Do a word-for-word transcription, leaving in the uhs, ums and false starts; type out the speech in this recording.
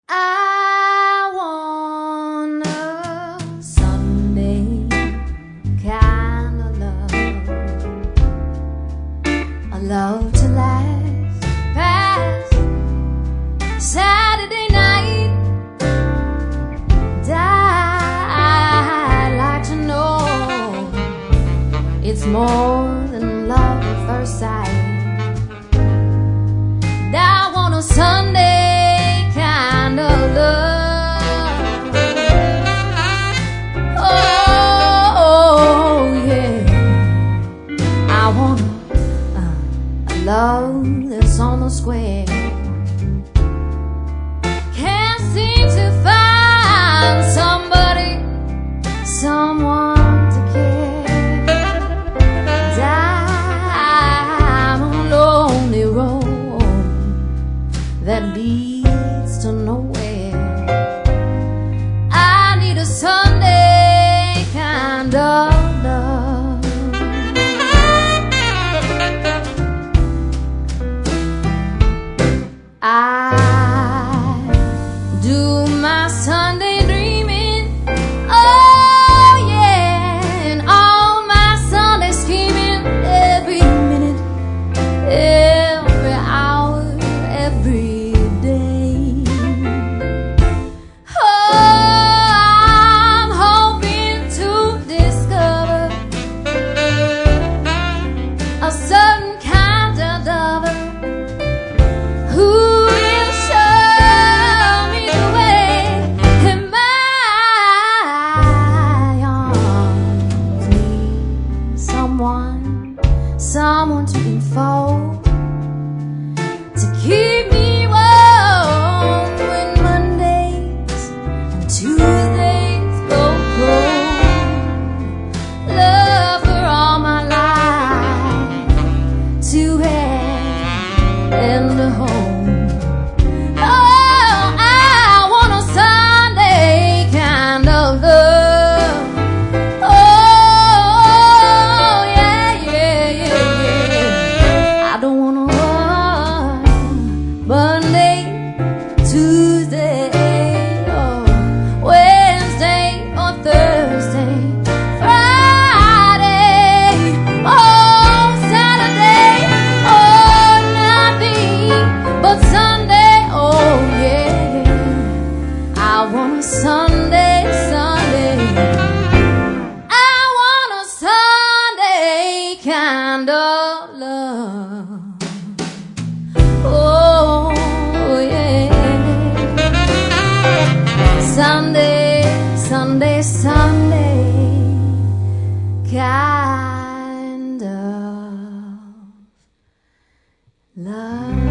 I want a Sunday kind of love, a love to last past Saturday night. I'd like to know it's more than love at first sight. I want a Sunday kind of love. Oh yeah, I want a, a love that's on the square. Can't seem to find somebody, someone to care. I'm on a lonely road that leads to nowhere. I need a Sunday kind of love. I do my Sunday dreaming, oh yeah, and all my Sunday scheming, every minute, every hour, every day. Oh, I'm hoping to discover a certain kind of lover who will show me the way in my arms. Need someone, someone to enfold, to keep me warm when Mondays and Tuesdays go cold. Love for all my life to have and to hold. Oh, I want a Sunday kind of love. Oh yeah, yeah, yeah, yeah. I don't wanna Monday, Tuesday, or Wednesday, or Thursday, Friday, or Saturday, or nothing but Sunday. Oh yeah, I want a Sunday, Sunday. I want a Sunday kind of love. Oh yeah, Sunday, Sunday, Sunday kind of love.